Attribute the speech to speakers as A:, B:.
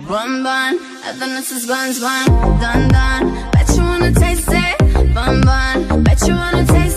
A: Bun bun, I thought this is buns bun. Dun dun, bet you wanna taste it. Bun bun, bet you wanna taste it.